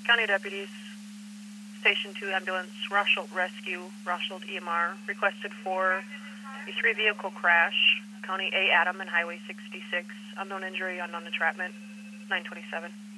County deputies, Station 2 ambulance, Rosholt Rescue, Rosholt EMR, requested for a 3-vehicle crash, County A. Adam and Highway 66, unknown injury, unknown entrapment, 927.